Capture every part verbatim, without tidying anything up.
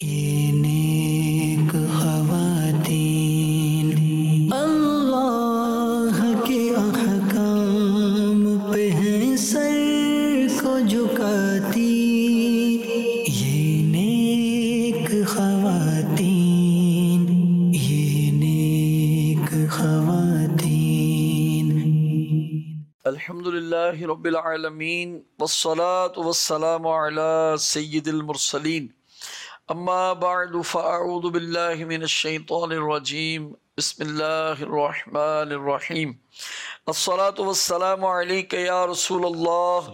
یہ نیک خواتین اللہ کے احکام پہ ہیں سر کو جھکاتی، یہ نیک خواتین، یہ نیک خواتین۔ الحمدللہ رب العالمین والصلاة والسلام علی سید المرسلین، اما بعد فاعوذ باللہ من الشیطان الرجیم، بسم اللہ الرحمن الرحیم۔ الصلاة والسلام علیک یا رسول اللہ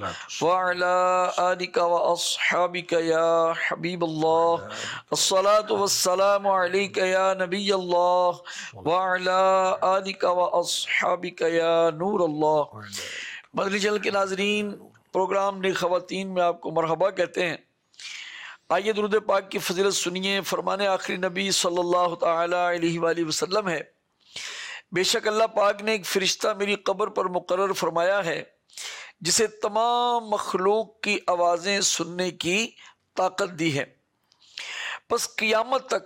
وعلی آلک واصحابک یا حبیب اللہ۔ الصلاة والسلام علیک یا نبی اللہ وعلی آلک واصحابک یا نور اللہ۔ مدنی چینل کے ناظرین، پروگرام نیک خواتین میں آپ کو مرحبا کہتے ہیں۔ آئیے درود پاک کی فضیلت سنیے۔ فرمان آخری نبی صلی اللہ تعالی علیہ وآلہ وسلم ہے، بے شک اللہ پاک نے ایک فرشتہ میری قبر پر مقرر فرمایا ہے جسے تمام مخلوق کی آوازیں سننے کی طاقت دی ہے، پس قیامت تک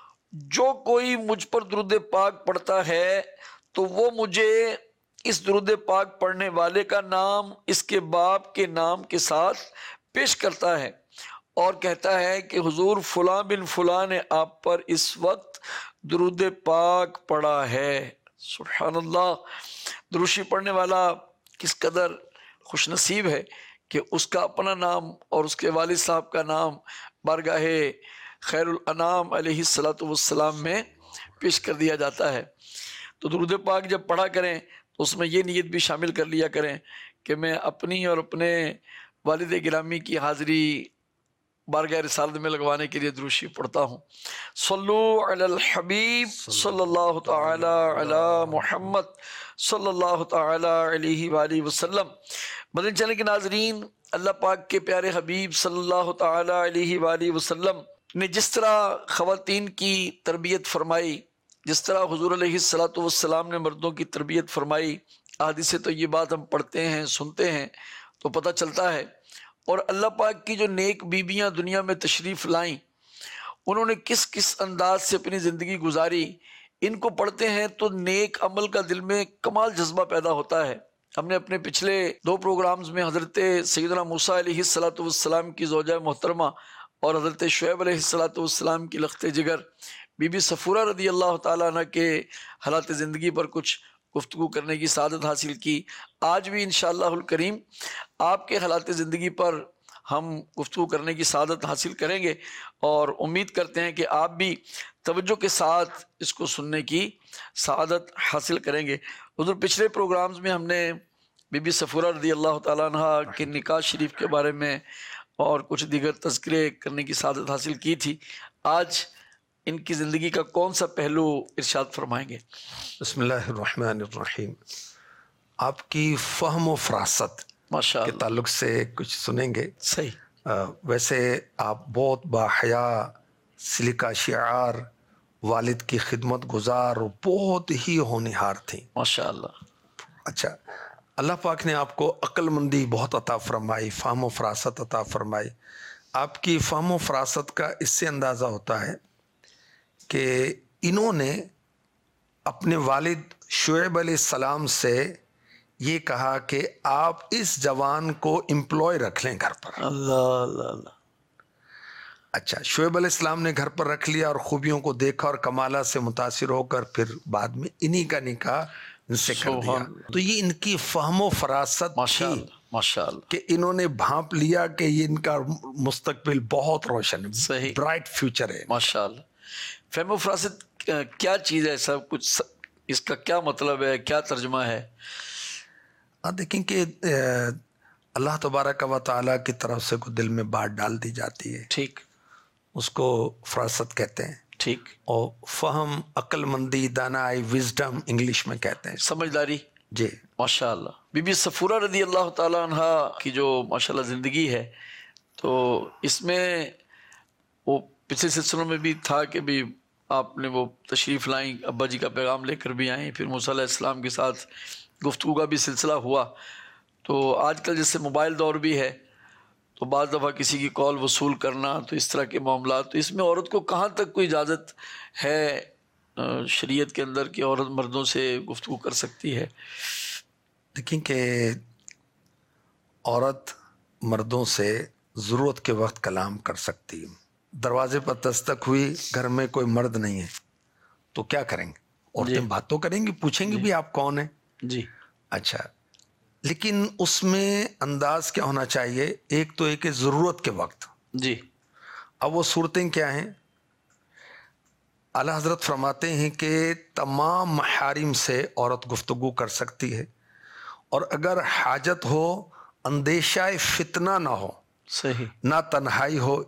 جو کوئی مجھ پر درود پاک پڑھتا ہے تو وہ مجھے اس درود پاک پڑھنے والے کا نام اس کے باپ کے نام کے ساتھ پیش کرتا ہے اور کہتا ہے کہ حضور فلاں بن فلاں نے آپ پر اس وقت درود پاک پڑھا ہے۔ سبحان اللہ، دروشی پڑھنے والا کس قدر خوش نصیب ہے کہ اس کا اپنا نام اور اس کے والد صاحب کا نام بارگاہ خیر الانام علیہ الصلاۃ والسلام میں پیش کر دیا جاتا ہے۔ تو درود پاک جب پڑھا کریں تو اس میں یہ نیت بھی شامل کر لیا کریں کہ میں اپنی اور اپنے والد گرامی کی حاضری بارگاہ رسالت میں لگوانے کے لیے دروشی پڑھتا ہوں۔ صلو علی الحبیب صلی اللہ تعالی علی محمد صلی اللہ تعالی علیہ وآلہ وسلم۔ مدنی چینل کے ناظرین، اللہ پاک کے پیارے حبیب صلی اللہ تعالی علیہ وآلہ وسلم نے جس طرح خواتین کی تربیت فرمائی، جس طرح حضور علیہ الصلاۃ والسلام نے مردوں کی تربیت فرمائی، حدیث سے تو یہ بات ہم پڑھتے ہیں، سنتے ہیں تو پتہ چلتا ہے۔ اور اللہ پاک کی جو نیک بیبیاں دنیا میں تشریف لائیں، انہوں نے کس کس انداز سے اپنی زندگی گزاری، ان کو پڑھتے ہیں تو نیک عمل کا دل میں کمال جذبہ پیدا ہوتا ہے۔ ہم نے اپنے پچھلے دو پروگرامز میں حضرت سیدنا موسیٰ علیہ الصلاۃ والسلام کی زوجہ محترمہ اور حضرت شعیب علیہ الصلاۃ والسلام کی لخت جگر بی بی صفورہ رضی اللہ تعالیٰ عنہ کے حالات زندگی پر کچھ گفتگو کرنے کی سعادت حاصل کی۔ آج بھی انشاءاللہ الکریم آپ کے حالات زندگی پر ہم گفتگو کرنے کی سعادت حاصل کریں گے اور امید کرتے ہیں کہ آپ بھی توجہ کے ساتھ اس کو سننے کی سعادت حاصل کریں گے۔ حضور پچھلے پروگرامز میں ہم نے بی بی صفورہ رضی اللہ تعالیٰ عنہ کے نکاح شریف کے بارے میں اور کچھ دیگر تذکرے کرنے کی سعادت حاصل کی تھی۔ آج ان کی زندگی کا کون سا پہلو ارشاد فرمائیں گے؟ بسم اللہ الرحمن الرحیم۔ آپ کی فہم و فراست ماشاء کے اللہ، تعلق سے کچھ سنیں گے۔ صحیح۔ آ، ویسے آپ بہت باحیا، سلیقہ شعار، والد کی خدمت گزار اور بہت ہی ہونہار تھیں۔ ماشاء اللہ۔ اچھا، اللہ پاک نے آپ کو عقل مندی بہت عطا فرمائی، فہم و فراست عطا فرمائی۔ آپ کی فہم و فراست کا اس سے اندازہ ہوتا ہے کہ انہوں نے اپنے والد شعیب علیہ السلام سے یہ کہا کہ آپ اس جوان کو امپلوائے رکھ لیں گھر پر۔ اللہ اللہ اللہ۔ اچھا، شعیب علیہ السلام نے گھر پر رکھ لیا اور خوبیوں کو دیکھا اور کمالات سے متاثر ہو کر پھر بعد میں انہی کا نکاح ان سے کر دیا۔ تو یہ ان کی فہم و فراست ماشاء تھی اللہ ماشاء اللہ۔ کہ انہوں نے بھانپ لیا کہ یہ ان کا مستقبل بہت روشن ہے، صحیح، برائٹ فیوچر ہے۔ ماشاء اللہ۔ فہم و فراست کیا چیز ہے؟ سب کچھ اس کا کیا مطلب ہے، کیا ترجمہ ہے؟ ہاں، دیکھیں کہ اللہ تبارک و تعالیٰ کی طرف سے کوئی دل میں بات ڈال دی جاتی ہے، ٹھیک، اس کو فراست کہتے ہیں۔ ٹھیک، اور فہم، عقل مندی، دانائی، وزڈم انگلش میں کہتے ہیں۔ سمجھداری۔ جی، ماشاء اللہ۔ بی بی صفورہ رضی اللہ تعالیٰ عنہ کی جو ماشاء اللہ زندگی ہے، تو اس میں وہ پچھلے سلسلوں میں بھی تھا کہ بھی آپ نے وہ تشریف لائیں، ابا جی کا پیغام لے کر بھی آئیں، پھر موسیٰ علیہ السلام کے ساتھ گفتگو کا بھی سلسلہ ہوا۔ تو آج کل جیسے موبائل دور بھی ہے تو بعض دفعہ کسی کی کال وصول کرنا، تو اس طرح کے معاملات، تو اس میں عورت کو کہاں تک کوئی اجازت ہے شریعت کے اندر کہ عورت مردوں سے گفتگو کر سکتی ہے؟ دیکھیں کہ عورت مردوں سے ضرورت کے وقت کلام کر سکتی ہے. دروازے پر دستک ہوئی، گھر میں کوئی مرد نہیں ہے تو کیا کریں گے؟ عورتیں بات تو کریں گی، پوچھیں گی بھی آپ کون ہیں. جی اچھا، لیکن اس میں انداز کیا ہونا چاہیے؟ ایک تو ایک ہے ضرورت کے وقت. جی اب وہ صورتیں کیا ہیں؟ اعلیٰ حضرت فرماتے ہیں کہ تمام محارم سے عورت گفتگو کر سکتی ہے، اور اگر حاجت ہو، اندیشہ فتنہ نہ ہو، صحیح، نہ تنہائی ہو،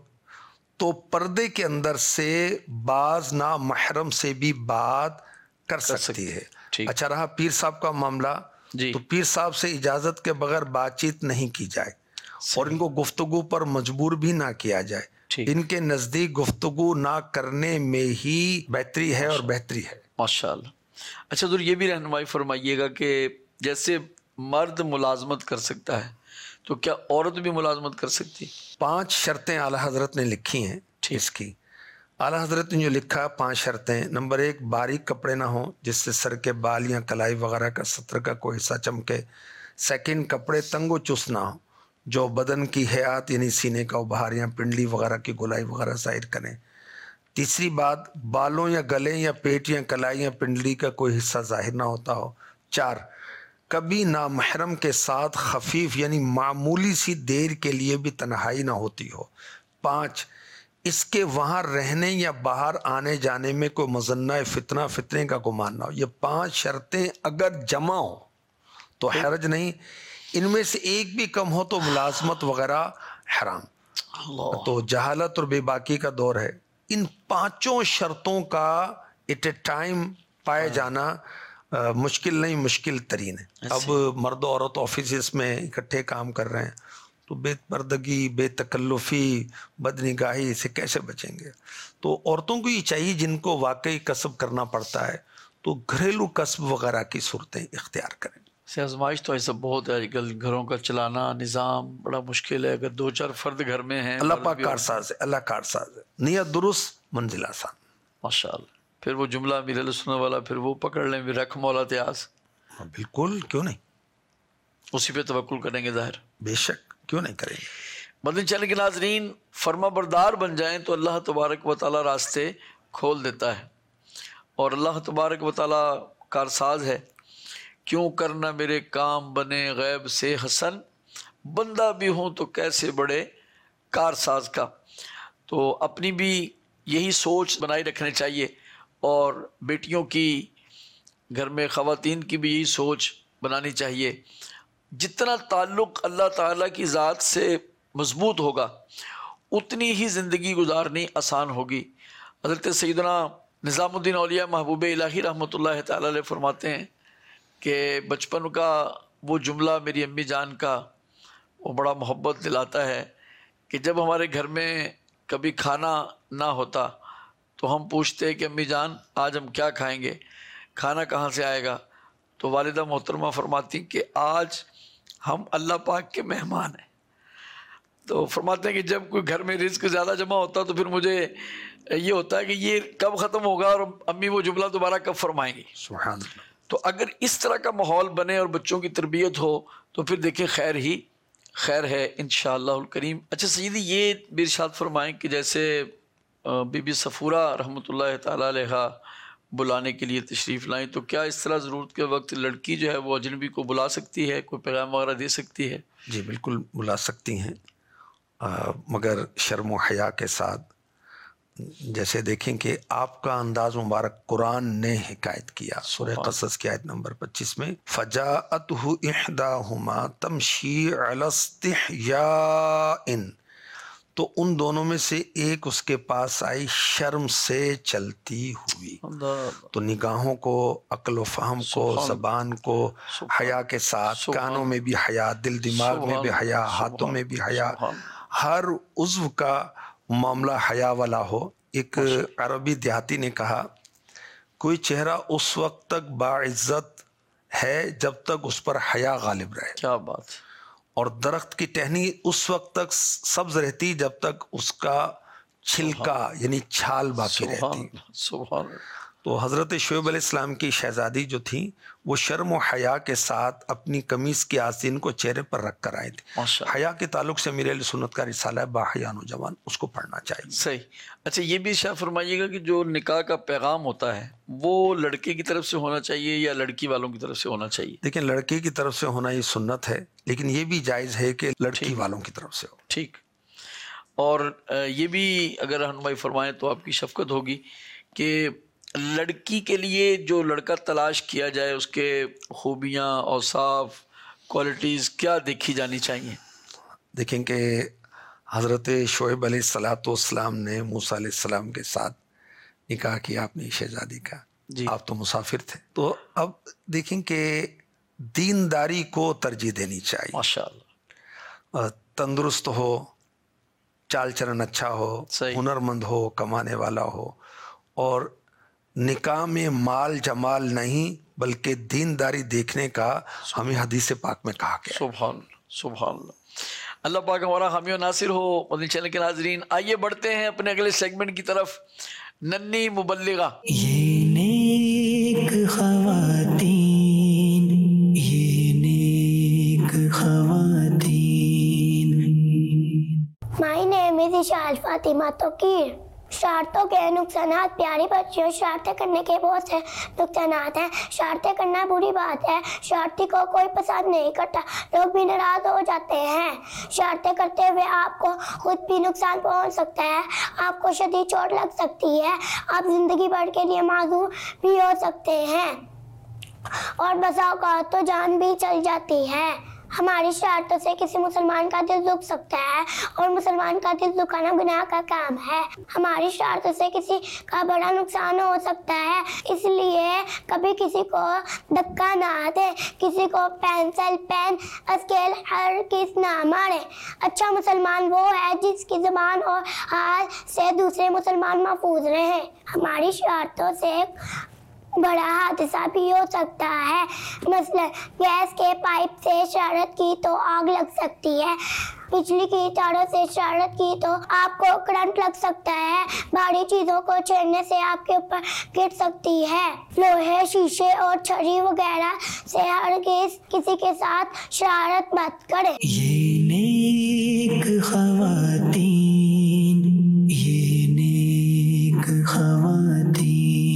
تو پردے کے اندر سے بعض نہ محرم سے بھی بات کر سکتی ہے. ٹھیک. اچھا رہا پیر صاحب کا معاملہ، جی تو پیر صاحب سے اجازت کے بغیر بات چیت نہیں کی جائے، اور ان کو گفتگو پر مجبور بھی نہ کیا جائے. ٹھیک. ان کے نزدیک گفتگو نہ کرنے میں ہی بہتری ہے اور بہتری ہے. ماشاء اللہ. اچھا حضور یہ بھی رہنمائی فرمائیے گا کہ جیسے مرد ملازمت کر سکتا ہے تو کیا عورت بھی ملازمت کر سکتی؟ پانچ شرطیں اعلیٰ حضرت نے لکھی ہیں اس کی. اعلیٰ حضرت نے جو لکھا پانچ شرطیں: نمبر ایک، باریک کپڑے نہ ہوں جس سے سر کے بال یا کلائی وغیرہ کا سطر کا کوئی حصہ چمکے. سیکنڈ، کپڑے تنگ و چست نہ ہوں جو بدن کی حیات یعنی سینے کا ابھار یا پنڈلی وغیرہ کی گولائی وغیرہ ظاہر کریں. تیسری بات، بالوں یا گلے یا پیٹ یا کلائی یا پنڈلی کا کوئی حصہ ظاہر نہ ہوتا ہو. چار، کبھی نامحرم کے ساتھ خفیف یعنی معمولی سی دیر کے لیے بھی تنہائی نہ ہوتی ہو. پانچ، اس کے وہاں رہنے یا باہر آنے جانے میں کوئی مظنہ فتنہ فتنے کا گمان نہ ہو. یہ پانچ شرطیں اگر جمع ہو تو حرج نہیں، ان میں سے ایک بھی کم ہو تو ملازمت وغیرہ حرام. اللہ. تو جہالت اور بے باکی کا دور ہے. ان پانچوں شرطوں کا ایٹ اے ٹائم پائے جانا مشکل نہیں، مشکل ترین ہے. اب مرد و عورت آفیسز میں اکٹھے کام کر رہے ہیں تو بے پردگی، بے تکلفی، بد نگاہی سے کیسے بچیں گے؟ تو عورتوں کو یہ چاہیے جن کو واقعی کسب کرنا پڑتا ہے تو گھریلو کسب وغیرہ کی صورتیں اختیار کریں. سے آزمائش تو ایسا بہت ہے آج کل، گھروں کا چلانا نظام بڑا مشکل ہے. اگر دو چار فرد گھر میں ہیں، اللہ پاک کارساز ہے، اللہ کارساز ہے. نیت درست، منزل آسان. ماشاء اللہ. پھر وہ جملہ میرے لیے سننے والا پھر وہ پکڑ لیں بھی، رکھ مولا تیاز. بالکل، کیوں نہیں، اسی پہ توکل کریں گے. ظاہر بے شک، کیوں نہیں کریں گے. مدنی چینل کے ناظرین، فرما بردار بن جائیں تو اللہ تبارک و تعالیٰ راستے کھول دیتا ہے، اور اللہ تبارک و تعالیٰ کارساز ہے. کیوں کرنا میرے کام بنے غیب سے حسن، بندہ بھی ہوں تو کیسے بڑے کارساز کا. تو اپنی بھی یہی سوچ بنائی رکھنے چاہیے، اور بیٹیوں کی، گھر میں خواتین کی بھی یہی سوچ بنانی چاہیے. جتنا تعلق اللہ تعالیٰ کی ذات سے مضبوط ہوگا اتنی ہی زندگی گزارنی آسان ہوگی. حضرت سیدنا نظام الدین اولیاء محبوب الہی رحمۃ اللہ تعالیٰ علیہ فرماتے ہیں کہ بچپن کا وہ جملہ میری امی جان کا وہ بڑا محبت دلاتا ہے کہ جب ہمارے گھر میں کبھی کھانا نہ ہوتا تو ہم پوچھتے کہ امی جان آج ہم کیا کھائیں گے، کھانا کہاں سے آئے گا؟ تو والدہ محترمہ فرماتی کہ آج ہم اللہ پاک کے مہمان ہیں. تو فرماتے ہیں کہ جب کوئی گھر میں رزق زیادہ جمع ہوتا تو پھر مجھے یہ ہوتا ہے کہ یہ کب ختم ہوگا اور امی وہ جملہ دوبارہ کب فرمائیں گی. سبحان اللہ. تو اگر اس طرح کا ماحول بنے اور بچوں کی تربیت ہو تو پھر دیکھیں خیر ہی خیر ہے انشاءاللہ الکریم. اچھا سیدی، یہ بھی ارشاد فرمائیں کہ جیسے بی بی صفورہ رحمۃ اللہ تعالیٰ علیہ بلانے کے لیے تشریف لائیں، تو کیا اس طرح ضرورت کے وقت لڑکی جو ہے وہ اجنبی کو بلا سکتی ہے، کوئی پیغام وغیرہ دے سکتی ہے؟ جی بالکل بلا سکتی ہیں، آ, مگر شرم و حیا کے ساتھ. جیسے دیکھیں کہ آپ کا انداز مبارک قرآن نے حکایت کیا سورہ قصص کی آیت نمبر پچیس میں، فجاءتہ احداہما تمشی علی استحیاء، تو ان دونوں میں سے ایک اس کے پاس آئی شرم سے چلتی ہوئی. تو نگاہوں کو، عقل و فہم کو، زبان کو حیا کے ساتھ، کانوں میں بھی حیا، دل دماغ میں بھی حیا، ہاتھوں میں بھی حیا، ہر عضو کا معاملہ حیا والا ہو. ایک عربی دیہاتی نے کہا کوئی چہرہ اس وقت تک باعزت ہے جب تک اس پر حیا غالب رہے. کیا بات. اور درخت کی ٹہنی اس وقت تک سبز رہتی جب تک اس کا چھلکا یعنی چھال باقی رہتی. سبحان اللہ، سبحان اللہ. تو حضرت شعیب علیہ السلام کی شہزادی جو تھیں وہ شرم و حیا کے ساتھ اپنی قمیص کی آستین کو چہرے پر رکھ کر آئی تھی. ماشاء اللہ. حیا کے تعلق سے میرے علیہ سنت کا رسالہ ہے باحیا نوجوان، اس کو پڑھنا چاہیے. صحیح. اچھا یہ بھی شاہ فرمائیے گا کہ جو نکاح کا پیغام ہوتا ہے وہ لڑکے کی طرف سے ہونا چاہیے یا لڑکی والوں کی طرف سے ہونا چاہیے؟ لیکن لڑکے کی طرف سے ہونا یہ سنت ہے، لیکن یہ بھی جائز ہے کہ لڑکی والوں کی طرف سے ہو. ٹھیک. اور یہ بھی اگر رہنمائی فرمائیں تو آپ کی شفقت ہوگی کہ لڑکی کے لیے جو لڑکا تلاش کیا جائے اس کے خوبیاں، اوصاف، کوالٹیز کیا دیکھی جانی چاہیے؟ دیکھیں کہ حضرت شعیب علیہ الصلاۃ والسلام نے موسیٰ علیہ السلام کے ساتھ نکاح کیا اپنی شہزادی کا. جی. آپ تو مسافر تھے، تو اب دیکھیں کہ دینداری کو ترجیح دینی چاہیے. ماشاء اللہ. تندرست ہو، چال چلن اچھا ہو، صحیح. ہنرمند ہو، کمانے والا ہو، اور نکاح میں مال جمال نہیں بلکہ دینداری دیکھنے کا ہمیں حدیث پاک میں کہا گیا. سبحان اللہ، سبحان اللہ. اللہ پاک ہمارا حامی و ناصر ہو. مدنی چینل کے ناظرین، آئیے بڑھتے ہیں اپنے اگلے سیگمنٹ کی طرف. ننھی مبلغہ. یہ نیک خواتین، یہ نیک خواتین. My name is Ishal Fatima Tokir. شرارتوں کے نقصانات. پیاری بچیوں، شرارتیں کرنے کے بہت سے نقصانات ہیں. شرارتیں کرنا بری بات ہے. شرارتی کو کوئی پسند نہیں کرتا، لوگ بھی ناراض ہو جاتے ہیں. شرارتیں کرتے ہوئے آپ کو خود بھی نقصان پہنچ سکتا ہے، آپ کو شدید چوٹ لگ سکتی ہے، آپ زندگی بھر کے لیے معذور بھی ہو سکتے ہیں، اور بسا اوقات تو جان بھی چل جاتی ہے. ہماری شرارتوں سے کسی مسلمان کا دل دکھ سکتا ہے، اور مسلمان کا دل دکھانا گناہ کا کام ہے. ہماری شرارتوں سے کسی کا بڑا نقصان ہو سکتا ہے، اس لیے کبھی کسی کو دھکا نہ دے، کسی کو پینسل، پین، اسکیل ہر کس نہ مارے. اچھا مسلمان وہ ہے جس کی زبان اور حال سے دوسرے مسلمان محفوظ رہیں. ہماری شرارتوں سے بڑا حادثہ بھی ہو سکتا ہے. مثلا گیس کے پائپ سے شرارت کی تو آگ لگ سکتی ہے، بجلی کی تاروں سے شرارت کی تو آپ کو کرنٹ لگ سکتا ہے، بھاری چیزوں کو چھیڑنے سے آپ کے اوپر گر سکتی ہے. لوہے، شیشے اور چھری وغیرہ سے ہرگز کسی کے ساتھ شرارت مت کریں. یہ نیک خواتین، یہ نیک خواتین.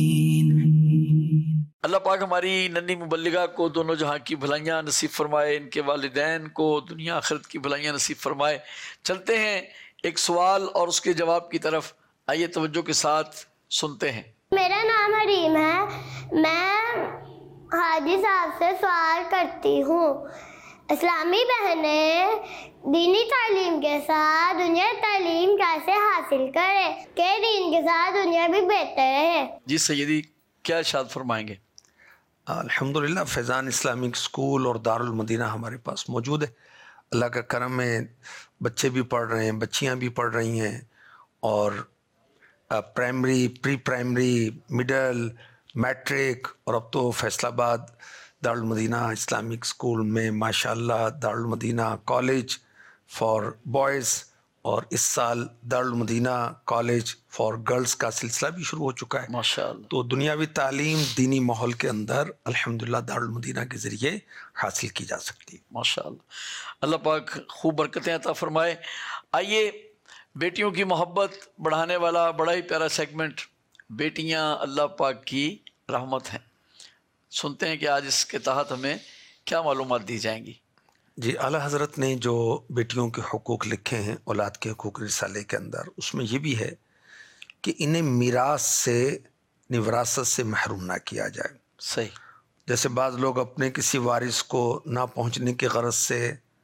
اللہ پاک ہماری ننھی مبلغہ کو دونوں جہاں کی بھلائیاں نصیب فرمائے، ان کے والدین کو دنیا آخرت کی بھلائیاں نصیب فرمائے. چلتے ہیں ایک سوال اور اس کے جواب کی طرف. آئیے توجہ کے ساتھ سنتے ہیں. میرا نام حریم ہے. میں حاجی صاحب سے سوال کرتی ہوں، اسلامی بہنیں دینی تعلیم کے ساتھ دنیا تعلیم کیسے حاصل کرے کہ دین کے ساتھ دنیا بھی بہتر ہے؟ جی سیدی، کیا ارشاد فرمائیں گے؟ الحمدللہ فیضان اسلامک اسکول اور دارالمدینہ ہمارے پاس موجود ہے. اللہ کا کرم ہے، بچے بھی پڑھ رہے ہیں، بچیاں بھی پڑھ رہی ہیں، اور primary, pre primary, middle, matric, اور اب تو فیصل آباد دارالمدینہ اسلامک اسکول میں ماشاءاللہ دارالمدینہ کالج فار بوائز، اور اس سال دارالمدینہ کالج فار گرلز کا سلسلہ بھی شروع ہو چکا ہے. ماشاءاللہ. تو دنیاوی تعلیم دینی ماحول کے اندر الحمدللہ دارالمدینہ کے ذریعے حاصل کی جا سکتی ہے. ماشاءاللہ. اللہ پاک خوب برکتیں عطا فرمائے. آئیے بیٹیوں کی محبت بڑھانے والا بڑا ہی پیارا سیگمنٹ، بیٹیاں اللہ پاک کی رحمت ہیں. سنتے ہیں کہ آج اس کے تحت ہمیں کیا معلومات دی جائیں گی. جی، اعلیٰ حضرت نے جو بیٹیوں کے حقوق لکھے ہیں اولاد کے حقوق رسالے کے اندر، اس میں یہ بھی ہے کہ انہیں میراث سے، وراثت سے محروم نہ کیا جائے. صحیح. جیسے بعض لوگ اپنے کسی وارث کو نہ پہنچنے کی غرض سے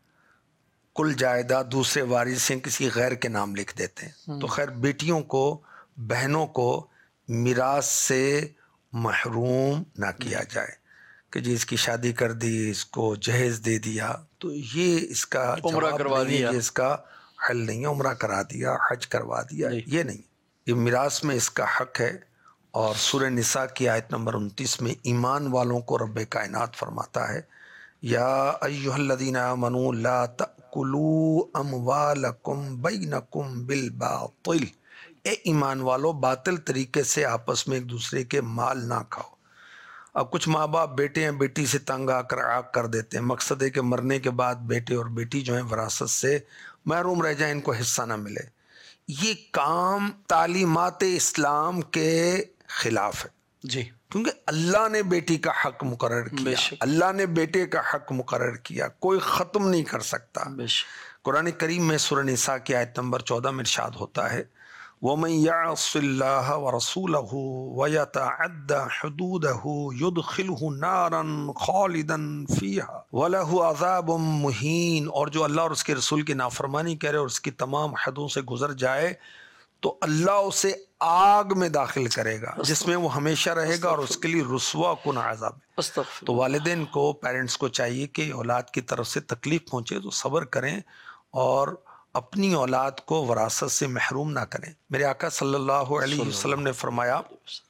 کل جائیداد دوسرے وارث سے کسی غیر کے نام لکھ دیتے ہیں. تو خیر، بیٹیوں کو، بہنوں کو میراث سے محروم نہ کیا جائے کہ جی اس کی شادی کر دی، اس کو جہیز دے دیا، تو یہ اس کا عمرہ کروا دیا، یہ اس کا حل نہیں ہے. عمرہ کرا دیا، حج کروا دیا، یہ نہیں. یہ میراث میں اس کا حق ہے. اور سورہ نساء کی آیت نمبر انتیس میں ایمان والوں کو رب کائنات فرماتا ہے یا ایھا الذین آمنوا لا تأکلوا اموالکم بینکم بالباطل، اے ایمان والو باطل طریقے سے آپس میں ایک دوسرے کے مال نہ کھاؤ۔ اب کچھ ماں باپ بیٹے ہیں بیٹی سے تنگ آ کر آگ کر دیتے ہیں، مقصد ہے کہ مرنے کے بعد بیٹے اور بیٹی جو ہیں وراثت سے محروم رہ جائیں، ان کو حصہ نہ ملے۔ یہ کام تعلیمات اسلام کے خلاف ہے، جی، کیونکہ اللہ نے بیٹی کا حق مقرر بے کیا، شک، اللہ نے بیٹے کا حق مقرر کیا، کوئی ختم نہیں کر سکتا۔ بے شک، قرآن کریم میں سورہ نساء کی آیت نمبر چودہ میں ارشاد ہوتا ہے وَمَن يَعْصِ اللَّهَ وَرَسُولَهُ وَيَتَعَدَّ حُدُودَهُ يُدْخِلْهُ نَارًا خَالِدًا فِيهَا وَلَهُ عَذَابٌ مُهِينٌ، اور جو اللہ اور اس کے رسول کی نافرمانی کرے اور اس کی تمام حدوں سے گزر جائے تو اللہ اسے آگ میں داخل کرے گا جس میں وہ ہمیشہ رہے گا اور اس کے لیے رسوا کن عذاب ہے۔ استغفر تو والدین کو، پیرنٹس کو چاہیے کہ اولاد کی طرف سے تکلیف پہنچے تو صبر کریں اور اپنی اولاد کو وراثت سے محروم نہ کریں۔ میرے آقا صلی اللہ علیہ وسلم نے فرمایا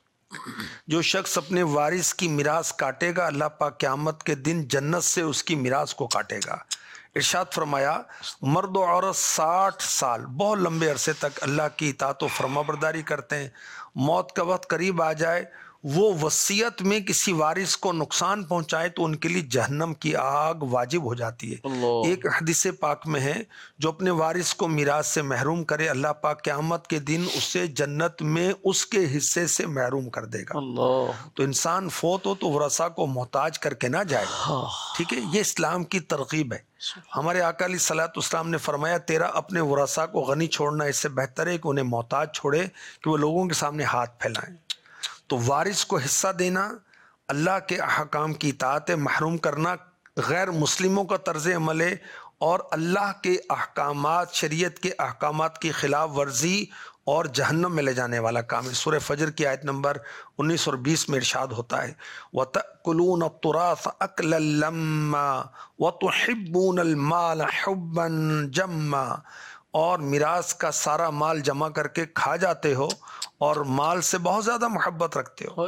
جو شخص اپنے وارث کی میراث کاٹے گا اللہ پاک قیامت کے دن جنت سے اس کی میراث کو کاٹے گا۔ ارشاد فرمایا مرد و عورت ساٹھ سال بہت لمبے عرصے تک اللہ کی اطاعت و فرما برداری کرتے ہیں، موت کا وقت قریب آ جائے وہ وصیت میں کسی وارث کو نقصان پہنچائے تو ان کے لیے جہنم کی آگ واجب ہو جاتی ہے۔ اللہ، ایک حدیث پاک میں ہے جو اپنے وارث کو میراث سے محروم کرے اللہ پاک قیامت کے دن اسے جنت میں اس کے حصے سے محروم کر دے گا۔ اللہ، تو انسان فوت ہو تو ورثاء کو محتاج کر کے نہ جائے، ٹھیک ہے، یہ اسلام کی ترغیب ہے۔ ہمارے آقا علیہ الصلوۃ والسلام نے فرمایا تیرا اپنے ورثاء کو غنی چھوڑنا اس سے بہتر ہے کہ انہیں محتاج چھوڑے کہ وہ لوگوں کے سامنے ہاتھ پھیلائیں۔ تو وارث کو حصہ دینا اللہ کے احکام کی اطاعت ہے، محروم کرنا غیر مسلموں کا طرز عمل ہے اور اللہ کے احکامات، شریعت کے احکامات کی خلاف ورزی اور جہنم میں لے جانے والا کام ہے۔ سورہ فجر کی آیت نمبر انیس اور بیس میں ارشاد ہوتا ہے وَتَأْكُلُونَ التُّرَاثَ أَكْلًا لَمًّا وَتُحِبُّونَ الْمَالَ حُبًّا جَمًّا، اور میراث کا سارا مال جمع کر کے کھا جاتے ہو اور مال سے بہت زیادہ محبت رکھتے ہو۔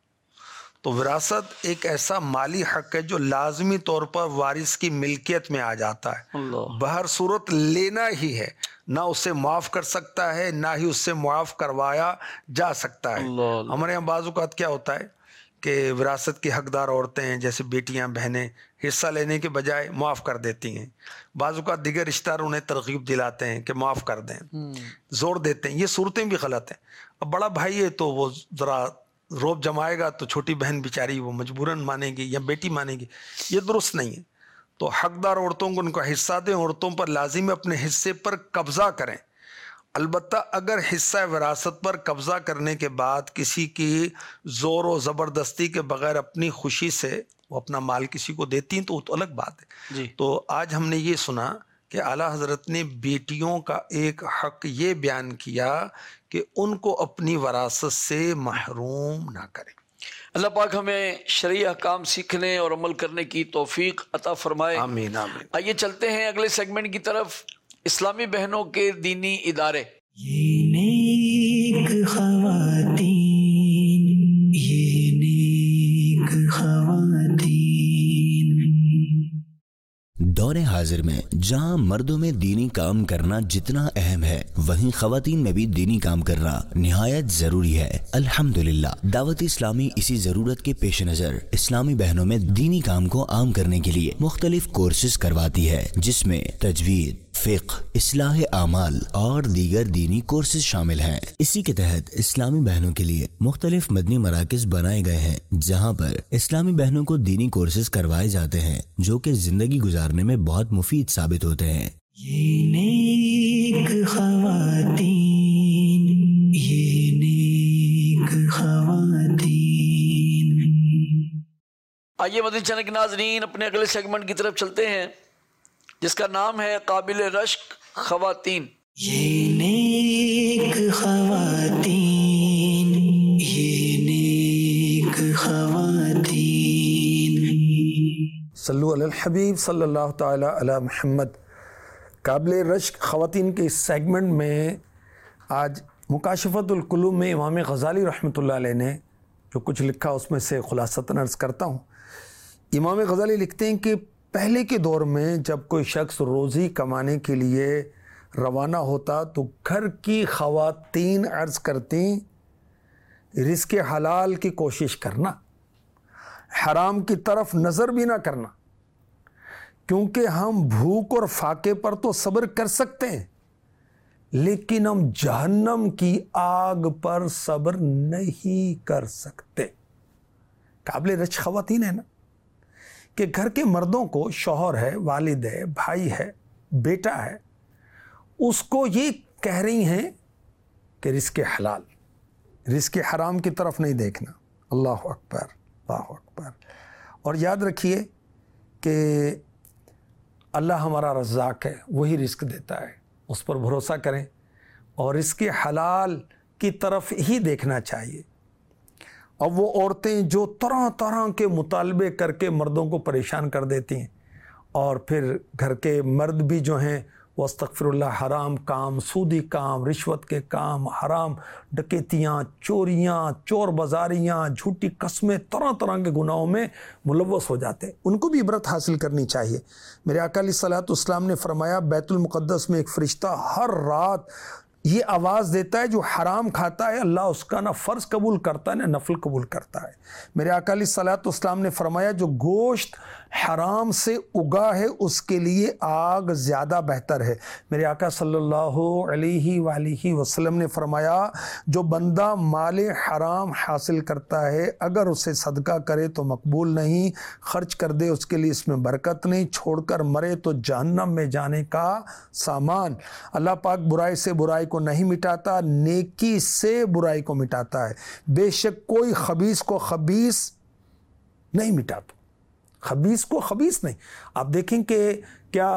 تو وراثت ایک ایسا مالی حق ہے جو لازمی طور پر وارث کی ملکیت میں آ جاتا ہے، اللہ، بہر صورت لینا ہی ہے، نہ اسے معاف کر سکتا ہے نہ ہی اس سے معاف کروایا جا سکتا ہے۔ اللہ، اللہ، ہمارے یہاں بعض اوقات کیا ہوتا ہے کہ وراثت کی حقدار عورتیں ہیں جیسے بیٹیاں بہنیں حصہ لینے کے بجائے معاف کر دیتی ہیں، بعض اوقات دیگر رشتہ دار انہیں ترغیب دلاتے ہیں کہ معاف کر دیں، زور دیتے ہیں، یہ صورتیں بھی غلط ہیں۔ اب بڑا بھائی ہے تو وہ ذرا روب جمائے گا تو چھوٹی بہن بیچاری وہ مجبوراً مانے گی یا بیٹی مانے گی، یہ درست نہیں ہے۔ تو حقدار عورتوں کو ان کا حصہ دیں، عورتوں پر لازم اپنے حصے پر قبضہ کریں۔ البتہ اگر حصہ وراثت پر قبضہ کرنے کے بعد کسی کی زور و زبردستی کے بغیر اپنی خوشی سے وہ اپنا مال کسی کو دیتی ہیں تو وہ تو الگ بات ہے۔ جی، تو آج ہم نے یہ سنا کہ اعلیٰ حضرت نے بیٹیوں کا ایک حق یہ بیان کیا کہ ان کو اپنی وراثت سے محروم نہ کریں۔ اللہ پاک ہمیں شرعی احکام سیکھنے اور عمل کرنے کی توفیق عطا فرمائے۔ آمین آمین۔ آئیے چلتے ہیں اگلے سیگمنٹ کی طرف، اسلامی بہنوں کے دینی ادارے۔ یہ نیک خواتین، یہ نیک خواتین۔ دور حاضر میں جہاں مردوں میں دینی کام کرنا جتنا اہم ہے وہیں خواتین میں بھی دینی کام کرنا نہایت ضروری ہے۔ الحمدللہ دعوت اسلامی اسی ضرورت کے پیش نظر اسلامی بہنوں میں دینی کام کو عام کرنے کے لیے مختلف کورسز کرواتی ہے جس میں تجوید، فقہ، اصلاح اعمال اور دیگر دینی کورسز شامل ہیں۔ اسی کے تحت اسلامی بہنوں کے لیے مختلف مدنی مراکز بنائے گئے ہیں جہاں پر اسلامی بہنوں کو دینی کورسز کروائے جاتے ہیں جو کہ زندگی گزارنے میں بہت مفید ثابت ہوتے ہیں۔ یہ نیک خواتین، یہ نیک خواتین۔ آئیے مدنی چینل کے ناظرین اپنے اگلے سیگمنٹ کی طرف چلتے ہیں جس کا نام ہے قابل رشک خواتین۔ یہ نیک خواتین، یہ نیک خواتین۔ صلو علی الحبیب صلی اللہ تعالی علی محمد۔ قابل رشک خواتین کے اس سیگمنٹ میں آج مکاشفۃ القلوب میں امام غزالی رحمۃ اللہ علیہ نے جو کچھ لکھا اس میں سے خلاصتاً عرض کرتا ہوں امام غزالی لکھتے ہیں کہ پہلے کے دور میں جب کوئی شخص روزی کمانے کے لیے روانہ ہوتا تو گھر کی خواتین عرض کرتی رزق حلال کی کوشش کرنا، حرام کی طرف نظر بھی نہ کرنا، کیونکہ ہم بھوک اور فاقے پر تو صبر کر سکتے ہیں لیکن ہم جہنم کی آگ پر صبر نہیں کر سکتے۔ قابل رشک خواتین ہے نا کہ گھر کے مردوں کو شوہر ہے، والد ہے، بھائی ہے، بیٹا ہے، اس کو یہ کہہ رہی ہیں کہ رزق حلال، رزق حرام کی طرف نہیں دیکھنا۔ اللہ اکبر، اللہ اکبر۔ اور یاد رکھیے کہ اللہ ہمارا رزاق ہے، وہی رزق دیتا ہے، اس پر بھروسہ کریں اور رزق حلال کی طرف ہی دیکھنا چاہیے۔ اب وہ عورتیں جو طرح طرح کے مطالبے کر کے مردوں کو پریشان کر دیتی ہیں اور پھر گھر کے مرد بھی جو ہیں وہ استغفر اللہ حرام کام، سودی کام، رشوت کے کام، حرام ڈکیتیاں، چوریاں، چور بازاریاں، جھوٹی قسمیں، طرح طرح کے گناہوں میں ملوث ہو جاتے ہیں، ان کو بھی عبرت حاصل کرنی چاہیے۔ میرے آقا علیہ الصلوۃ والسلام نے فرمایا بیت المقدس میں ایک فرشتہ ہر رات یہ آواز دیتا ہے جو حرام کھاتا ہے اللہ اس کا نہ فرض قبول کرتا ہے نہ نفل قبول کرتا ہے۔ میرے آقا علیہ الصلوۃ والسلام نے فرمایا جو گوشت حرام سے اگا ہے اس کے لیے آگ زیادہ بہتر ہے۔ میرے آقا صلی اللہ علیہ وآلہ وسلم نے فرمایا جو بندہ مال حرام حاصل کرتا ہے اگر اسے صدقہ کرے تو مقبول نہیں، خرچ کر دے اس کے لیے اس میں برکت نہیں، چھوڑ کر مرے تو جہنم میں جانے کا سامان۔ اللہ پاک برائی سے برائی کو نہیں مٹاتا، نیکی سے برائی کو مٹاتا ہے۔ بے شک کوئی خبیث کو خبیث نہیں مٹاتا، خبیث کو خبیث نہیں۔ آپ دیکھیں کہ کیا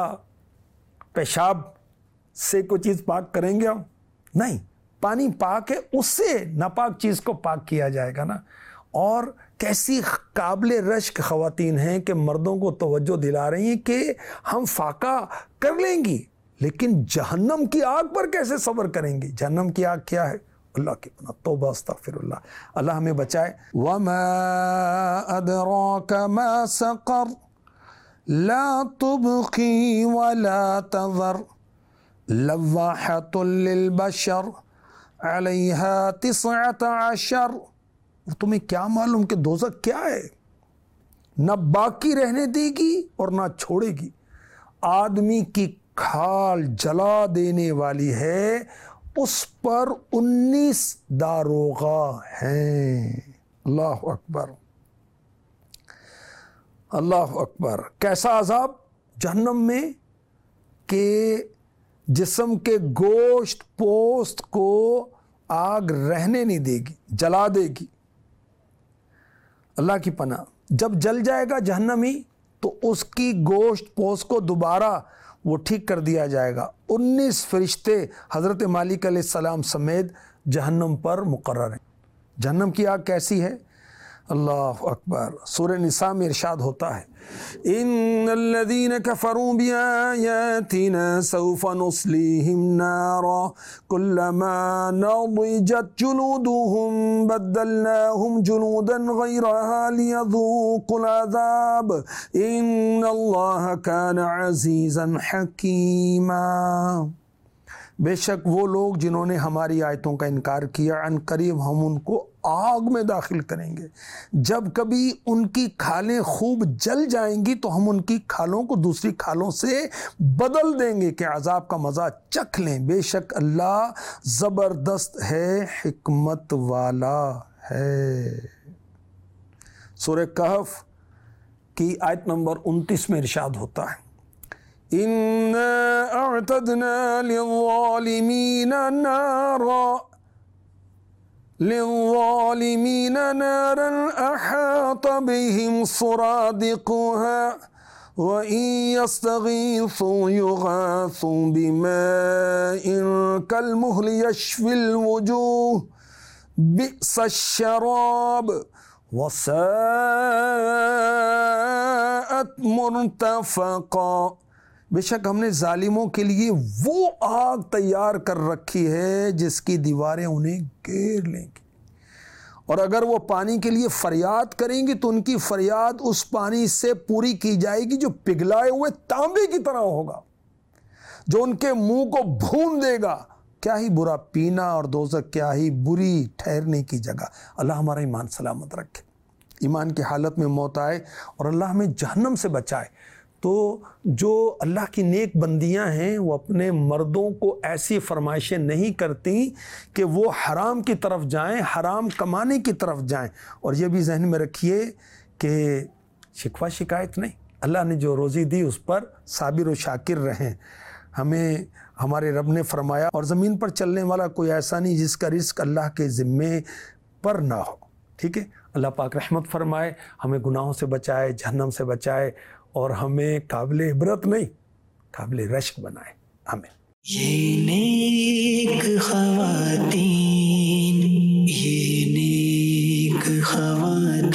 پیشاب سے کوئی چیز پاک کریں گے ہم؟ نہیں، پانی پاک ہے، اس سے ناپاک چیز کو پاک کیا جائے گا نا۔ اور کیسی قابل رشک خواتین ہیں کہ مردوں کو توجہ دلا رہی ہیں کہ ہم فاقہ کر لیں گی لیکن جہنم کی آگ پر کیسے صبر کریں گے؟ جہنم کی آگ کیا ہے؟ اللہ کی پناہ، توبہ استغفر اللہ، اللہ ہمیں بچائے۔ وَمَا أَدْرَاكَ مَا سَقَرْ لَا تُبْقِي وَلَا تَذَرْ لَوَّاحَةٌ لِلْبَشَرِ عَلَيْهَا تِسْعَةَ عَشَرَ۔ تمہیں کیا معلوم کہ دوزخ کیا ہے؟ نہ باقی رہنے دے گی اور نہ چھوڑے گی، آدمی کی کھال جلا دینے والی ہے، اس پر انیس داروغہ ہیں۔ اللہ اکبر، اللہ اکبر۔ کیسا عذاب جہنم میں کہ جسم کے گوشت پوست کو آگ رہنے نہیں دے گی، جلا دے گی۔ اللہ کی پناہ، جب جل جائے گا جہنمی تو اس کی گوشت پوست کو دوبارہ وہ ٹھیک کر دیا جائے گا۔ انیس فرشتے حضرت مالک علیہ السلام سمیت جہنم پر مقرر ہیں۔ جہنم کی آگ کیسی ہے؟ اللہ اکبر۔ سورہ نساء میں ارشاد ہوتا ہے ان الذين كفروا بآياتنا سوف نصليهم نارا كلما نضجت جلودهم بدلناهم جلودا غيرها ليذوقوا العذاب ان الله كان عزيزا حكيما۔ بے شک وہ لوگ جنہوں نے ہماری آیتوں کا انکار کیا عن قریب ہم ان کو آگ میں داخل کریں گے۔ جب کبھی ان کی کھالیں خوب جل جائیں گی تو ہم ان کی کھالوں کو دوسری کھالوں سے بدل دیں گے کہ عذاب کا مزہ چکھ لیں۔ بے شک اللہ زبردست ہے، حکمت والا ہے۔ سورہ کہف کی آیت نمبر انتیس میں ارشاد ہوتا ہے إِنَّا أَعْتَدْنَا لِلظَّالِمِينَ نَارًا لِلظَّالِمِينَ نَارًا أَحَاطَ بِهِمْ سُرَادِقُهَا وَإِن يَسْتَغِيثُوا يُغَاثُوا بِمَاءٍ كَالْمُهْلِ يَشْوِي الْوُجُوهَ بِئْسَ الشَّرَابُ وَسَاءَتْ مُرْتَفَقًا۔ بے شک ہم نے ظالموں کے لیے وہ آگ تیار کر رکھی ہے جس کی دیواریں انہیں گھیر لیں گی اور اگر وہ پانی کے لیے فریاد کریں گی تو ان کی فریاد اس پانی سے پوری کی جائے گی جو پگھلائے ہوئے تانبے کی طرح ہوگا، جو ان کے منہ کو بھون دے گا۔ کیا ہی برا پینا اور دوزخ کیا ہی بری ٹھہرنے کی جگہ۔ اللہ ہمارا ایمان سلامت رکھے، ایمان کی حالت میں موت آئے اور اللہ ہمیں جہنم سے بچائے۔ تو جو اللہ کی نیک بندیاں ہیں وہ اپنے مردوں کو ایسی فرمائشیں نہیں کرتی کہ وہ حرام کی طرف جائیں، حرام کمانے کی طرف جائیں۔ اور یہ بھی ذہن میں رکھیے کہ شکوہ شکایت نہیں، اللہ نے جو روزی دی اس پر صابر و شاکر رہیں۔ ہمیں ہمارے رب نے فرمایا اور زمین پر چلنے والا کوئی ایسا نہیں جس کا رزق اللہ کے ذمے پر نہ ہو، ٹھیک ہے۔ اللہ پاک رحمت فرمائے، ہمیں گناہوں سے بچائے، جہنم سے بچائے اور ہمیں قابل عبرت نہیں قابل رشک بنائے، آمین۔ یہ نیک خواتین، یہ نیک خواتین،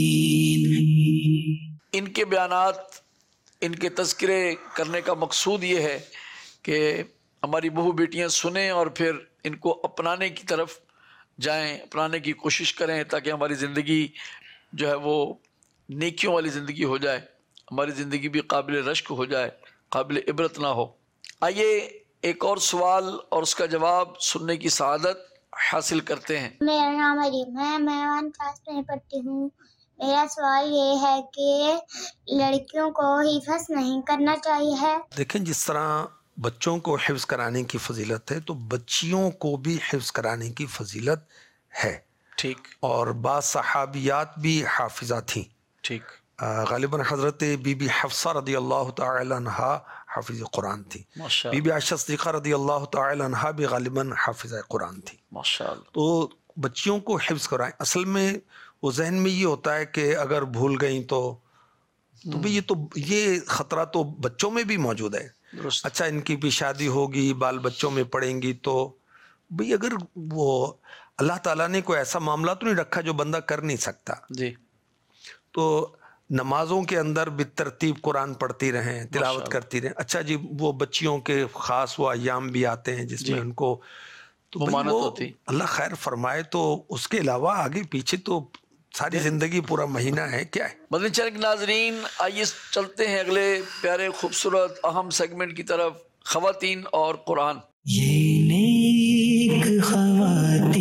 ان کے بیانات، ان کے تذکرے کرنے کا مقصود یہ ہے کہ ہماری بہو بیٹیاں سنیں اور پھر ان کو اپنانے کی طرف جائیں، اپنانے کی کوشش کریں تاکہ ہماری زندگی جو ہے وہ نیکیوں والی زندگی ہو جائے، ہماری زندگی بھی قابل رشک ہو جائے، قابل عبرت نہ ہو۔ آئیے ایک اور سوال اور اس کا جواب سننے کی سعادت حاصل کرتے ہیں۔ میرا نام علیم ہے، میں ون کلاس میں پڑھتی ہوں۔ میرا سوال یہ ہے کہ لڑکیوں کو حفظ نہیں کرنا چاہیے۔ دیکھیں، جس طرح بچوں کو حفظ کرانے کی فضیلت ہے تو بچیوں کو بھی حفظ کرانے کی فضیلت ہے، ٹھیک، اور بعض صحابیات بھی حافظہ تھیں۔ ٹھیک، غالباً حضرت بی بی حفصہ رضی اللہ تعالی عنہا حافظ قرآن تھی، ماشاء بی اللہ، بی عائشہ صدیقہ رضی اللہ تعالی عنہا بھی غالباً حافظ قرآن تھی۔ ماشاء اللہ، تو بچیوں کو حفظ کرائیں۔ اصل میں وہ ذہن میں یہ ہوتا ہے کہ اگر بھول گئیں تو تو بھی یہ تو یہ خطرہ تو بچوں میں بھی موجود ہے۔ درست، اچھا، ان کی بھی شادی ہوگی، بال بچوں میں پڑیں گی تو بھئی اگر وہ اللہ تعالیٰ نے کوئی ایسا معاملہ تو نہیں رکھا جو بندہ کر نہیں سکتا، جی، تو نمازوں کے اندر بالترتیب قرآن پڑھتی رہیں، تلاوت کرتی رہیں۔ اچھا جی، وہ بچیوں کے خاص وہ ایام بھی آتے ہیں جس جی، میں ان کو تو بھئی ممانعت وہ ہوتی۔ اللہ خیر فرمائے، تو اس کے علاوہ آگے پیچھے تو ساری زندگی پورا مہینہ ہے کیا ہے۔ مدنی چینل کے ناظرین، آئیے چلتے ہیں اگلے پیارے خوبصورت اہم سیگمنٹ کی طرف، خواتین اور قرآن۔ یہ نیک خواتین،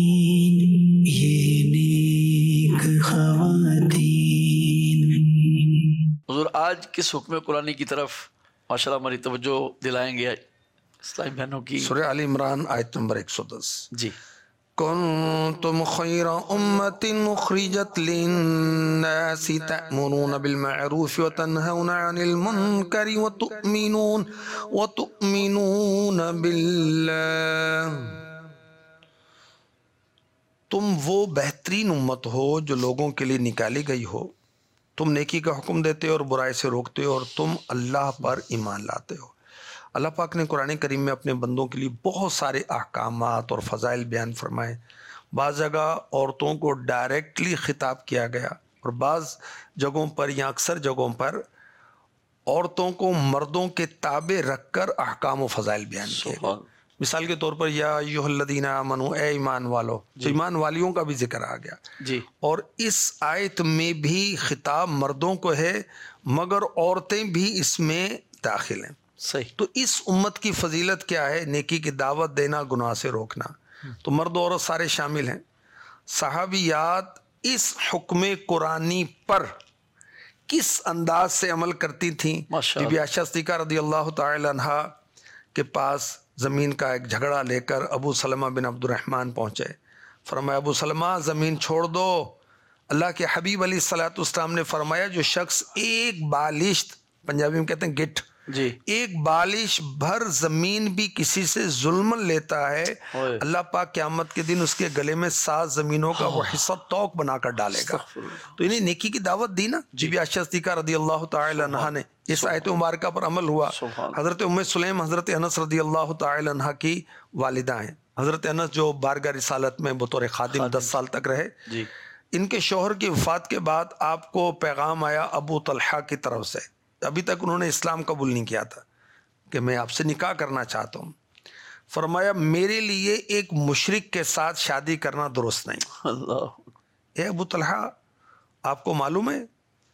یہ نیک خواتین۔ حضور آج کس حکم قرآنی کی طرف ماشاءاللہ ہماری توجہ دلائیں گے اسلامی بہنوں کی؟ سورہ آل عمران آیت نمبر ایک سو دس۔ جی، کنتم خیر امت اخرجت للناس تأمرون بالمعروف وتنہون عن المنکر وتؤمنون وتؤمنون باللہ۔ تم وہ بہترین امت ہو جو لوگوں کے لیے نکالی گئی ہو، تم نیکی کا حکم دیتے ہو اور برائی سے روکتے ہو، اور تم اللہ پر ایمان لاتے ہو۔ اللہ پاک نے قرآن کریم میں اپنے بندوں کے لیے بہت سارے احکامات اور فضائل بیان فرمائے۔ بعض جگہ عورتوں کو ڈائریکٹلی خطاب کیا گیا، اور بعض جگہوں پر یا اکثر جگہوں پر عورتوں کو مردوں کے تابع رکھ کر احکام و فضائل بیان کیے گئے۔ سبحان، مثال کے طور پر یا ایھا الذین آمنوا، اے ایمان والو، تو ایمان والیوں کا بھی ذکر آ گیا۔ جی، اور اس آیت میں بھی خطاب مردوں کو ہے، مگر عورتیں بھی اس میں داخل ہیں۔ صحیح، تو اس امت کی فضیلت کیا ہے؟ نیکی کی دعوت دینا، گناہ سے روکنا، تو مرد و عورت سارے شامل ہیں۔ صحابیات اس حکم قرآنی پر کس انداز سے عمل کرتی تھیں؟ ماشاء بی اللہ، بی عائشہ صدیقہ رضی اللہ تعالی عنہا کے پاس زمین کا ایک جھگڑا لے کر ابو سلمہ بن عبد الرحمن پہنچے۔ فرمایا ابو سلمہ زمین چھوڑ دو۔ اللہ کے حبیب علیہ الصلوۃ والسلام نے فرمایا جو شخص ایک بالشت، پنجابی میں کہتے ہیں گٹھ، جی، ایک بالش بھر زمین بھی کسی سے ظلم لیتا ہے، اوئے، اللہ پاک قیامت کے دن اس کے گلے میں سات زمینوں کا وہ حصہ توق بنا کر ڈالے گا۔ استغفر اللہ۔ تو انہیں نیکی کی دعوت دی نا۔ بی بی عائشہ صدیقہ رضی اللہ تعالی عنہا نے اس آیت مبارکہ پر عمل ہوا۔ سبحان، حضرت ام سلیم حضرت انس رضی اللہ تعالی عنہا کی والدہ ہیں۔ حضرت انس جو بارگاہ رسالت میں بطور خادم دس سال تک رہے، جی، ان کے شوہر کی وفات کے بعد آپ کو پیغام آیا ابو طلحہ کی طرف سے، ابھی تک انہوں نے اسلام قبول نہیں کیا تھا، کہ میں آپ سے نکاح کرنا چاہتا ہوں۔ فرمایا میرے لیے ایک مشرک کے ساتھ شادی کرنا درست نہیں. اللہ اے ابو طلحہ آپ کو معلوم ہے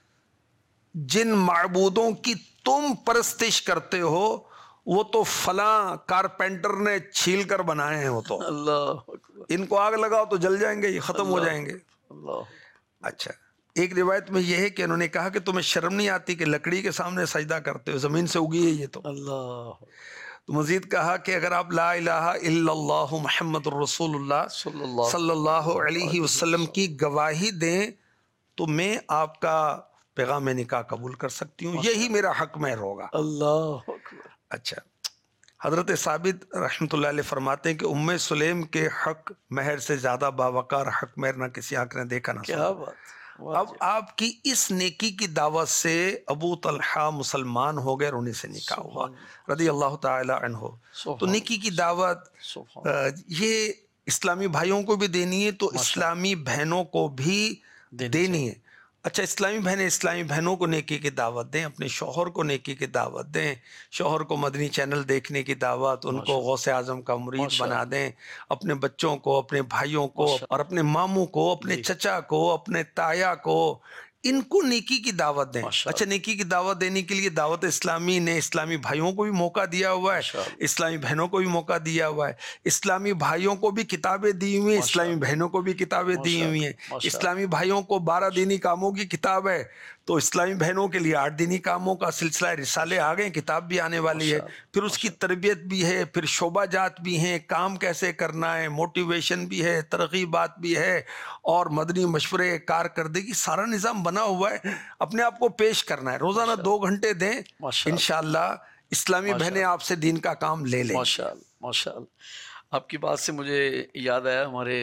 جن معبودوں کی تم پرستش کرتے ہو وہ تو فلاں کارپینٹر نے چھیل کر بنائے ہیں, وہ تو اللہ اکبر ان کو آگ لگاؤ تو جل جائیں گے, یہ ختم ہو اللہ جائیں گے. اللہ اچھا ایک روایت میں یہ ہے کہ انہوں نے کہا کہ تمہیں شرم نہیں آتی کہ لکڑی کے سامنے سجدہ کرتے ہو, زمین سے اگی ہے یہ تو. اللہ تو مزید کہا کہ اگر آپ لا الہ الا اللہ محمد الرسول اللہ صلی اللہ صلی اللہ علیہ وسلم کی گواہی دیں تو میں آپ کا پیغام نکاح قبول کر سکتی ہوں, یہی میرا حق مہر ہوگا. اللہ اکبر. اچھا حضرت ثابت رحمۃ اللہ علیہ فرماتے ہیں کہ ام سلیم کے حق مہر سے زیادہ باوقار حق مہر نہ کسی آنکھ نے دیکھا نہ کیا سنا. بات. اب آپ کی اس نیکی کی دعوت سے ابو طلحہ مسلمان ہو گئے اور انہیں سے نکاح ہوا رضی اللہ تعالی عنہ. تو نیکی کی دعوت سبحان یہ اسلامی بھائیوں کو بھی دینی ہے تو اسلامی بہنوں کو بھی دینی ہے. اچھا اسلامی بہنیں اسلامی بہنوں کو نیکی کی دعوت دیں, اپنے شوہر کو نیکی کی دعوت دیں, شوہر کو مدنی چینل دیکھنے کی دعوت, ان کو غوث اعظم کا مرید بنا دیں, اپنے بچوں کو, اپنے بھائیوں کو اور اپنے ماموں کو, اپنے چچا کو, اپنے تایا کو, ان کو نیکی کی دعوت دیں. اچھا نیکی کی دعوت دینے کے لیے دعوت اسلامی نے اسلامی بھائیوں کو بھی موقع دیا ہوا ہے, اسلامی بہنوں کو بھی موقع دیا ہوا ہے, اسلامی بھائیوں کو بھی کتابیں دی ہوئی ہیں, اسلامی بہنوں کو بھی کتابیں دی ہوئی ہیں. اسلامی بھائیوں کو بارہ دینی کاموں کی کتاب ہے تو اسلامی بہنوں کے لیے آٹھ دینی کاموں کا سلسلہ رسالے آ گئے, کتاب بھی آنے والی ہے, پھر اس کی تربیت بھی ہے, پھر شعبہ جات بھی ہیں, کام کیسے کرنا ہے, موٹیویشن بھی ہے, ترغیبات بھی ہے, اور مدنی مشورے, کارکردگی, سارا نظام بنا ہوا ہے. اپنے آپ کو پیش کرنا ہے, روزانہ دو گھنٹے دیں, انشاءاللہ اسلامی بہنیں آپ سے دین کا کام لے لیں. ماشاءاللہ ماشاءاللہ. آپ کی بات سے مجھے یاد آیا, ہمارے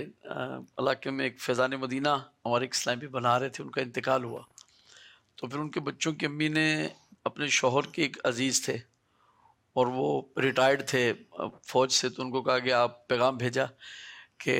علاقے میں ایک فیضان مدینہ ہمارے ایک اسلامی بنا رہے تھے, ان کا انتقال ہوا. تو پھر ان کے بچوں کی امی نے اپنے شوہر کے ایک عزیز تھے اور وہ ریٹائرڈ تھے فوج سے, تو ان کو کہا کہ آپ پیغام بھیجا کہ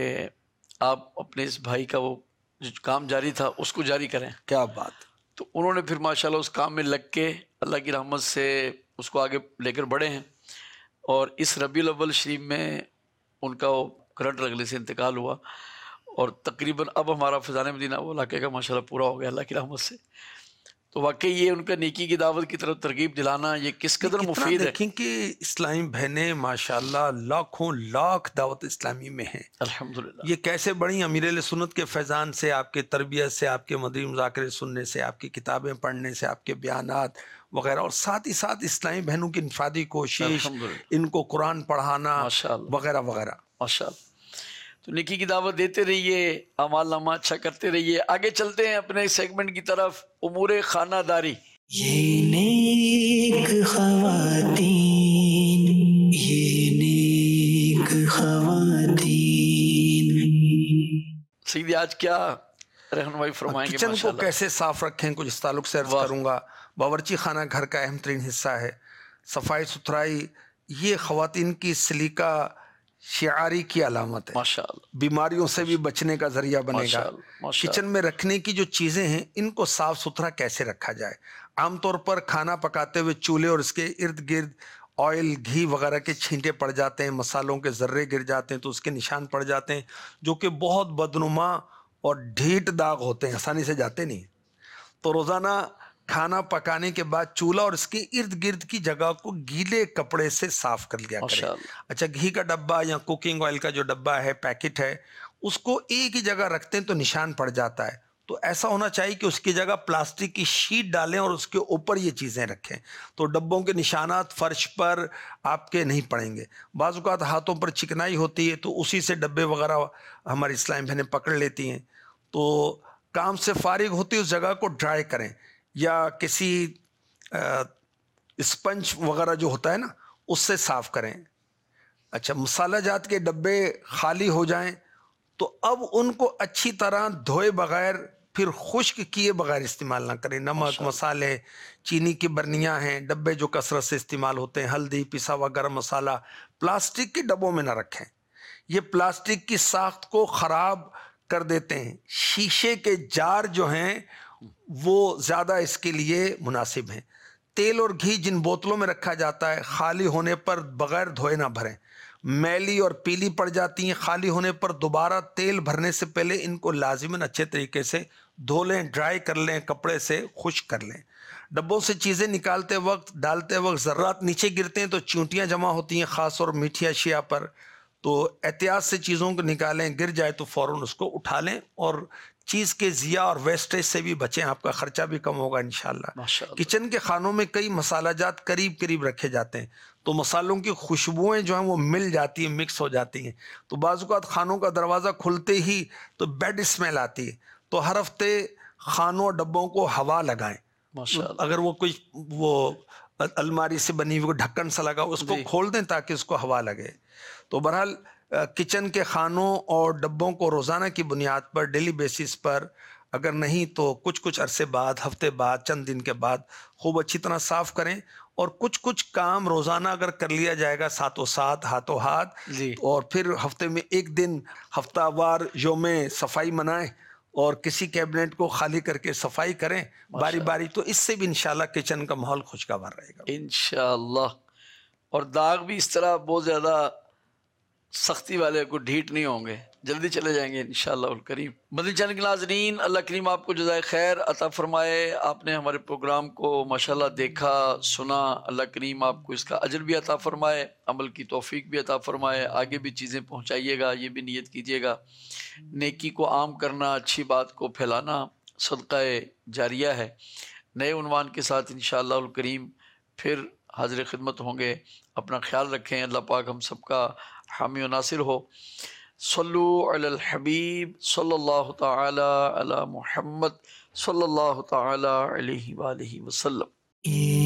آپ اپنے اس بھائی کا وہ جو کام جاری تھا اس کو جاری کریں. کیا بات. تو انہوں نے پھر ماشاءاللہ اس کام میں لگ کے اللہ کی رحمت سے اس کو آگے لے کر بڑھے ہیں, اور اس ربیع الاول شریف میں ان کا وہ کرنٹ لگنے سے انتقال ہوا, اور تقریباً اب ہمارا فیضان مدینہ وہ علاقے کا ماشاءاللہ پورا ہو گیا اللہ کی رحمت سے. تو واقعی یہ ان کا نیکی کی دعوت کی طرف ترغیب دلانا یہ کس قدر مفید ہے. دیکھیں کہ اسلامی بہنیں ماشاءاللہ لاکھوں لاکھ دعوت اسلامی میں ہیں الحمدللہ. یہ کیسے بڑھی امیر اہل سنت کے فیضان سے, آپ کے تربیت سے, آپ کے مدنی مذاکرے سننے سے, آپ کی کتابیں پڑھنے سے, آپ کے بیانات وغیرہ, اور ساتھ ہی ساتھ اسلامی بہنوں کی انفرادی کوشش, ان کو قرآن پڑھانا وغیرہ وغیرہ. ماشاءاللہ. تو نیکی کی دعوت دیتے رہیے, اعمال نامہ اچھا کرتے رہیے. آگے چلتے ہیں اپنے سیگمنٹ کی طرف, امور خانہ داری. یہ نیک خواتین, یہ نیک خواتین. سیدھی آج کیا رہنمائی فرمائیں گے؟ کچن کو کیسے صاف رکھیں, کچھ اس تعلق سے عرض کروں گا. باورچی خانہ گھر کا اہم ترین حصہ ہے. صفائی ستھرائی یہ خواتین کی سلیقہ شعاری کی علامت ہے, ماشاءاللہ. بیماریوں سے بھی بچنے کا ذریعہ بنے گا. کچن میں رکھنے کی جو چیزیں ہیں ان کو صاف ستھرا کیسے رکھا جائے. عام طور پر کھانا پکاتے ہوئے چولہے اور اس کے ارد گرد آئل, گھی وغیرہ کے چھینٹے پڑ جاتے ہیں, مسالوں کے ذرے گر جاتے ہیں تو اس کے نشان پڑ جاتے ہیں جو کہ بہت بدنما اور ڈھیٹ داغ ہوتے ہیں, آسانی سے جاتے نہیں. تو روزانہ کھانا پکانے کے بعد چولہا اور اس کے ارد گرد کی جگہ کو گیلے کپڑے سے صاف کر لیا کریں. اچھا گھی کا ڈبہ یا کوکنگ آئل کا جو ڈبہ ہے, پیکٹ ہے, اس کو ایک ہی جگہ رکھتے ہیں تو نشان پڑ جاتا ہے. تو ایسا ہونا چاہیے کہ اس کی جگہ پلاسٹک کی شیٹ ڈالیں اور اس کے اوپر یہ چیزیں رکھیں تو ڈبوں کے نشانات فرش پر آپ کے نہیں پڑیں گے. بعض اوقات ہاتھوں پر چکنائی ہوتی ہے تو اسی سے ڈبے وغیرہ ہماری اسلامی بہنیں پکڑ لیتی ہیں. تو کام سے فارغ ہوتی اس جگہ کو ڈرائی کریں, یا کسی اسپنج وغیرہ جو ہوتا ہے نا اس سے صاف کریں. اچھا مسالہ جات کے ڈبے خالی ہو جائیں تو اب ان کو اچھی طرح دھوئے بغیر پھر خشک کیے بغیر استعمال نہ کریں. نمک, مسالے, چینی کی برنیاں ہیں, ڈبے جو کثرت سے استعمال ہوتے ہیں, ہلدی, پسا ہوا گرم مسالہ پلاسٹک کے ڈبوں میں نہ رکھیں. یہ پلاسٹک کی ساخت کو خراب کر دیتے ہیں. شیشے کے جار جو ہیں وہ زیادہ اس کے لیے مناسب ہیں. تیل اور گھی جن بوتلوں میں رکھا جاتا ہے خالی ہونے پر بغیر دھوئے نہ بھریں. میلی اور پیلی پڑ جاتی ہیں، خالی ہونے پر دوبارہ تیل بھرنے سے پہلے ان کو لازماً اچھے طریقے سے دھو لیں، ڈرائی کر لیں، کپڑے سے خشک کر لیں۔ ڈبوں سے چیزیں نکالتے وقت ڈالتے وقت ذرات نیچے گرتے ہیں تو چیونٹیاں جمع ہوتی ہیں، خاص اور میٹھی اشیاء پر، تو احتیاط سے چیزوں کو نکالیں، گر جائے تو فوراً اس کو اٹھا لیں، اور چیز کے ضیاء اور ویسٹیج سے بھی بچیں، آپ کا خرچہ بھی کم ہوگا انشاءاللہ۔ ماشاءاللہ۔ کچن کے خانوں میں کئی مسالہ جات قریب قریب رکھے جاتے ہیں تو مسالوں کی خوشبوئیں جو ہیں وہ مل جاتی ہیں، مکس ہو جاتی ہیں، تو بعض اوقات خانوں کا دروازہ کھلتے ہی تو بیڈ اسمیل آتی ہے، تو ہر ہفتے خانوں اور ڈبوں کو ہوا لگائیں۔ ماشاءاللہ۔ اگر وہ کوئی وہ الماری سے بنی ہوئی ڈھکن سا لگا اس کو جی۔ کھول دیں تاکہ اس کو ہوا لگے۔ تو بہرحال کچن کے خانوں اور ڈبوں کو روزانہ کی بنیاد پر ڈیلی بیسس پر، اگر نہیں تو کچھ کچھ عرصے بعد، ہفتے بعد، چند دن کے بعد خوب اچھی طرح صاف کریں، اور کچھ کچھ کام روزانہ اگر کر لیا جائے گا ساتوں ساتھ، ہاتھوں ہاتھ، جی۔ اور پھر ہفتے میں ایک دن ہفتہ وار یوم صفائی منائیں اور کسی کیبنٹ کو خالی کر کے صفائی کریں باری باری، تو اس سے بھی انشاءاللہ کچن کا ماحول خوشگوار رہے گا انشاءاللہ۔ اور داغ بھی اس طرح بہت زیادہ سختی والے کو ڈھیٹ نہیں ہوں گے، جلدی چلے جائیں گے انشاءاللہ الکریم۔ مدنی چینل کے ناظرین، اللہ کریم آپ کو جزائے خیر عطا فرمائے۔ آپ نے ہمارے پروگرام کو ماشاءاللہ دیکھا، سنا، اللہ کریم آپ کو اس کا اجر بھی عطا فرمائے، عمل کی توفیق بھی عطا فرمائے، آگے بھی چیزیں پہنچائیے گا، یہ بھی نیت کیجیے گا۔ نیکی کو عام کرنا، اچھی بات کو پھیلانا صدقہ جاریہ ہے۔ نئے عنوان کے ساتھ انشاءاللہ الکریم پھر حاضر خدمت ہوں گے۔ اپنا خیال رکھیں، اللہ پاک ہم سب کا حامی و ناصر ہو۔ صلو علی الحبیب صلی اللہ تعالی علی محمد صلی اللہ تعالی علیہ وآلہ وسلم۔